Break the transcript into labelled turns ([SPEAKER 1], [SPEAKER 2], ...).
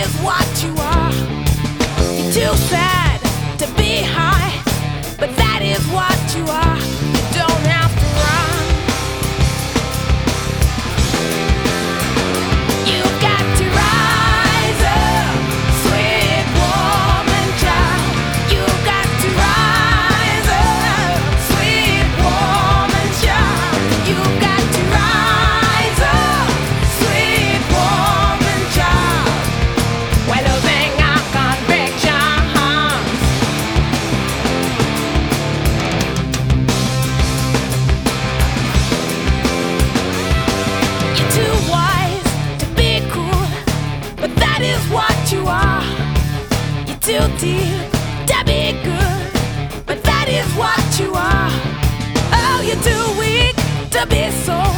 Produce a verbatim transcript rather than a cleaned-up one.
[SPEAKER 1] is what you are. You're too sad to be high, but that is what you are. You don't have to run. You've got to rise up, sweet woman child. You've got to rise up, sweet woman child. You've got to rise up, sweet woman child. Well, losing our convictions. You're too wise to be cool, but that is what you are. You're too deep to be good, but that is what you are. Oh, you're too weak to be so